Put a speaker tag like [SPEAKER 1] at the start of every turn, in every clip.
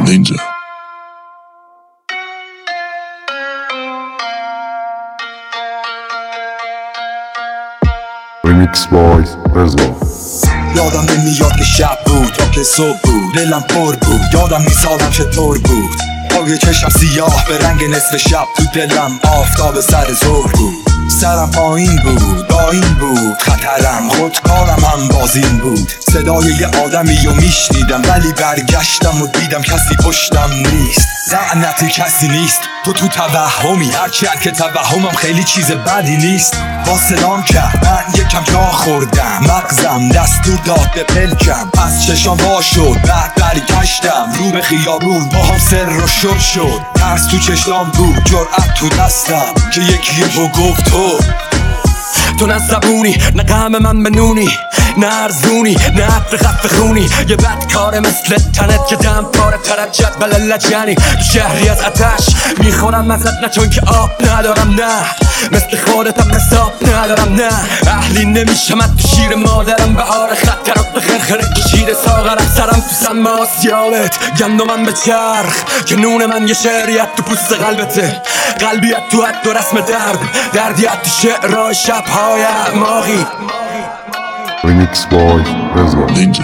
[SPEAKER 1] Ninja.
[SPEAKER 2] Remix Boys رضا.
[SPEAKER 3] یادم نمیاد که شب بود یا که صبح بود، دلم پر بود، یادم نیست حالم چطور بود. پای چشم سیاه به رنگ نصف شب، تو دلم آفتاب سر ظهر بود. سرم پایین بود، با این بود خطرم، خودکارم هم بازین بود. صدای یه آدمی رو میشنیدم، ولی برگشتم و دیدم کسی پشتم نیست. لعنتی کسی نیست، تو توهمی، هرچی که توهمم خیلی چیز بدی نیست. با صدام کرد، من یکم جا خوردم، مغزم دستور داد به پلکم. از چشام وا شد، بعد برگشتم رو به خیابون، با هم سر رو شد. ترس تو چشام بود، جرأت تو دستم، که یکی رو گفت تو نه زبونی، نه غم من بنونی، نه ارزونی، نه عطر خفه خونی. یه بدکاره مثل تنت که دم پاره ترجت بله لجنی. تو شهری از آتش میخورم ازت، نه چون که آب ندارم، نه مثل خودتم حساب ندارم، نه اهلی نمیشم تو شیر مادرم. بهار خطر رو به خرخره کشیده ساغرم، سرم تو سم آسیابت، گندمم به چرخ که نون من یه شعریت تو پوست قلبته. قلبیت تو حد و رسم دردیت تو شعرهای شبهای اعماقی.
[SPEAKER 2] Remix Boys رضا.
[SPEAKER 1] Ninja.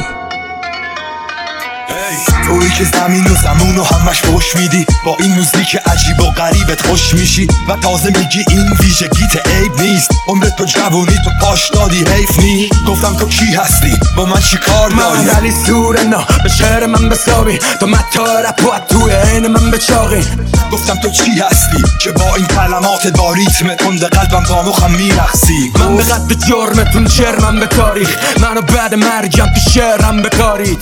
[SPEAKER 3] تویی که زمین و زمون و همش خوش میدی، با این موزیک عجیب و غریبت خوش میشی، و تازه میگی این ویژگیت عیب نیست. عمرت تو جوونی تو پاش دادی، حیف نی. گفتم تو کی هستی، با من چی کار داری؟ من علی سورنا به شعر من بسابی، تو متا رپوت توی عین من بچاقی. گفتم تو چی هستی که با این کلمات با ریتم تند قلبم با مخم میرقصی. من به قد جرمتون چرمم به تاریخ، منو بعد مرگم تو شعرم بکارید.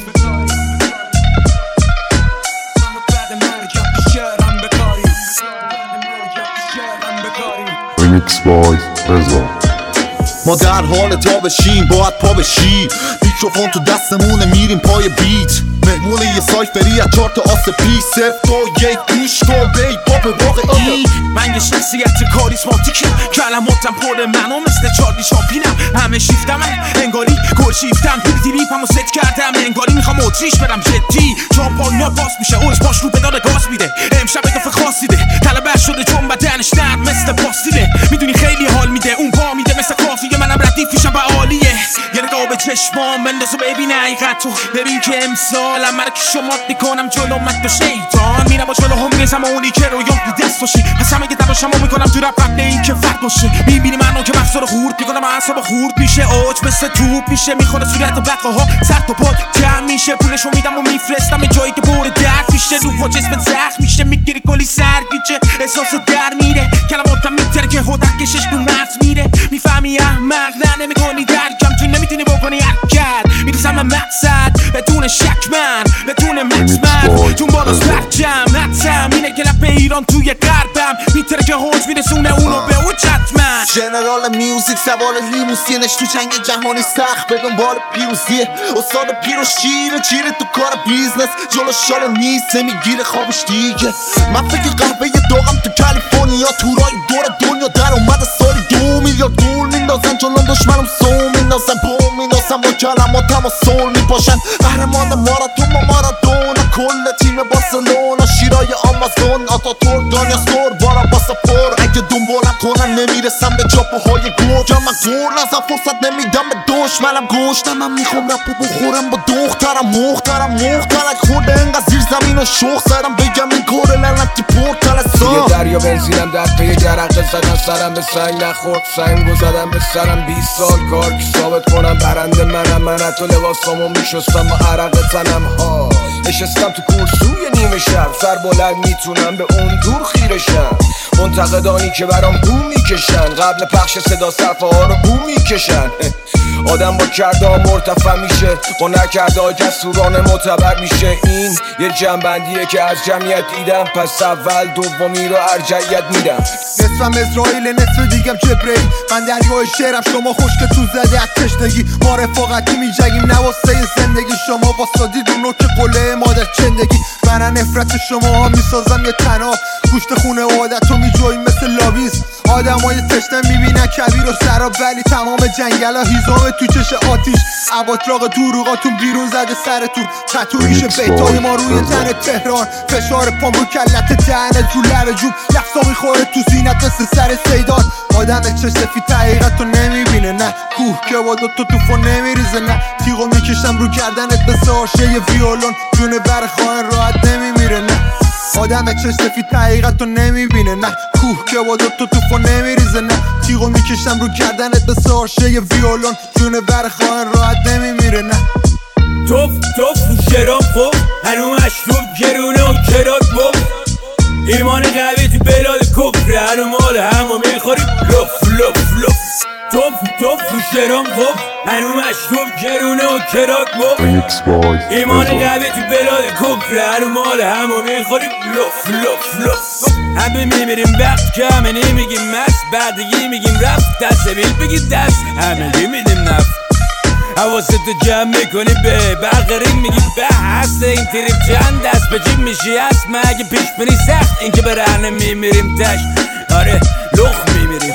[SPEAKER 2] Remix Boys رضا.
[SPEAKER 4] ما در حال تا بشیم باید پا بشیم، میکروفون تو دستمونه میریم پای بیت. مهمون یه سایفری از 4 تا آس پیش، 0 2 1 گوش کن بی پاپ واقعی.
[SPEAKER 5] من یه شخصیت کاریسماتیکم، کلماتم پر منو مثل چارلی چاپینم. همه شیفتم من انگاری گل شیفتم، دیدی ریپمو ست کردم انگاری میخوام اتریش برم جدی. چاپایا باز میشه اوش باش رو بدال گاز میده، امشب اضافه خاصی ده، طلبه شده چون بدنش نرم مثل پاستیله. میدونی خیلی حال میده اون پا میده مثل کافیه، منم ردیفیشم و عالیه. یه نگاه به چشمام بنداز و ببین حقیقتو، ببین که امسالم مرا که شمات میکنم جلو مد و شیطان. میرم با جلو هم میرسم و اونی که رویام تو دست باشی، پس همه که تلاشمو میکنم تو رپ قبل این که فرد باشه. میبینی منو که مغز رو خورد میکنم، اعصاب خورد میشه، اوج مثل توپ میشه، میخوره صورت بقاها سر تا پا جمع میشه. پولشو میدم و میفرستم جایی که پر درد میشه، روح و جسمت زخم میشه، میگیری کلی سرگیجه، احساس در میره، کلماتم میتره که هدک کشش تو مغز میره. میفهمی احمق نه نمیکنی درکم، تو نمیتونی بکنی حرکت، میرسم مقصد بدون شک، من بدون مطمئن چون بالاست برجم. نتم اینه که رپ ایران توی غربم میتره که حوج میرسونه اونو به اوج حتما.
[SPEAKER 4] ژنرال میوزیک سوار لیموسینش تو جنگ جهانی سخت به دنبال پیروزیه. استاد پیر و چیره تو کار بیزنس، جلو شال نیست نمیگیره خوابش دیگه. من فکر قهوه داغم تو کالیفرنیا، تورای دور دنیا در اومده سالی 2 میلیارد دور میندازن، جلو دشمنم سو میندازن، بوم میندازن، با کلماتم و سول میپاشن. قهرمان ماراتون با مارادونا، کل تیم بارسلونا، شیرای آمازون، آتاتورک، دانیا سور، بارا باساپور. اگه دنبالم کنن نمیرسم به چاپوهای گوش، من گور نزم فرصت نمیدم به دشمنم گوشتم. من میخوام رپو بخورم با دخترم، مخترک خورده انقدر زیر زمین و شوخ زدم، بگم این کور لعنتی پرتلسا.
[SPEAKER 6] یه دریا بنزینم در پی جرقه زدم، سرم به سنگ نخورد، سنگو زدم به سرم. 20 سال کار که ثابت کنم برنده منم، من حتی لباسامو میشستم با عرق تنم ها. نشستم تو کورسوی نیمه شب، سر بلند میتونم به اون دور خیرشم. منتقدانی که برام بو میکشن، قبل پخش صدا صفحه ها رو بو میکشن. آدم با کرده ها مرتفع میشه، با نکرده ها جسورانه معتبر میشه. این یه جنبندیه که از جمعیت دیدم، پس اول دومی رو ارجعیت میدم.
[SPEAKER 4] نصفم اسرائیل نصف دیگم جبرئیل، من دریای شعرم شما خشک تو زده از تشنگی. ما رفاقتی میجگیم نواسته زندگی، شما واسادید اونو که قله مادر چندگی. من نفرت شما ها میسازم یه تناب، گوشت خونه عادت رو میجویم مثل لاویز. آدمای تشنه میبینن کبیر و سراب، ولی تمام
[SPEAKER 1] جنگلا هیزم تو چش آتیش عباطراق دروغاتون بیرون زده سرتون تتویش بیتای ما روی تن تهران فشار پام رو کلت دهنت رو لب جوب لفظا میخوره تو زینت مثل سر سیدان آدم چش سفید حقیقت رو نمیبینه نه کوه که با دوتا توفو نمیریزه نه تیغو میکشم رو گردنت به ساشه ی ویولون جون بر خواهن راحت نمیمیره نه آدم چش سفید حقیقت رو نمیبینه نه کوه که با دوتا توفو نمیریزه نه تیغو میکشم رو گردنت به ساشه ی ویولون جون بر خواهن راحت نمیمیره نه
[SPEAKER 7] توف توف شرام خوب هنو مشروب گرونه و کرات بب ایمان قوی تو بلاد کفر هنو مال همو میخوریم لف لف لف توف توف شرام خوب هنو مشروب گرونه و کرات بب
[SPEAKER 2] Remix Boys
[SPEAKER 7] ایمان
[SPEAKER 2] Rezo.
[SPEAKER 7] قوی تو بلاد کفر هنو مال همو میخوریم لف لف لف همه میمیریم وقت که همه نمیگیم مست بردگی میگیم رفت دست بیل بگید دست همه میدیم نفت حواست تو جمع میکنی به برقرین میگی به هست این تریب چند دست به جیب میشی هست مگه پیش بینی سخت این که برهنه میمیریم تشت آره لخ میمیریم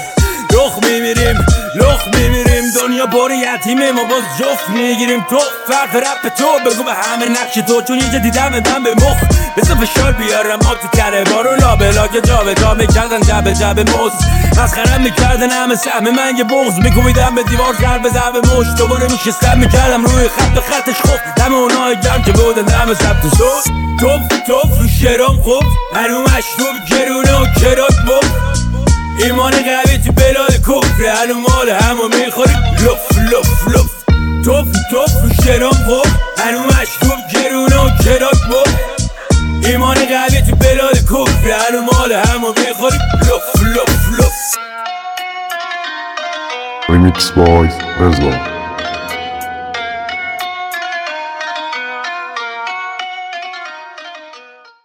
[SPEAKER 7] لخ میمیریم دنیا بار یتیمه ما باز جفت میگیریم تو فرق رپ تو بگو به همه نقش تو چون اینجا دیدم دم به مخ بسا فشار بیارم آب تو تره بارو لابلا که جا به جا میکردن جب موز مسخرم میکردن همه سهم من یه بغض میکویدم به دیوار ضربه مش دوباره میشستم میکردم روی خطش خوب دم اونای گرم که بودن دم ثبت شد توف رو شرام خوب هنو مشروب گرونه و کرات بب ایمان قوی تو بلاد کفر هنو مال همو میخوریم لف لف لف توف رو شرام خوب هنو مشروب گرونه و کرات بب ایمان قوی تو بلاد کفر هنو مال همو میخوریم لف لف لف
[SPEAKER 2] Remix Boys Rezo.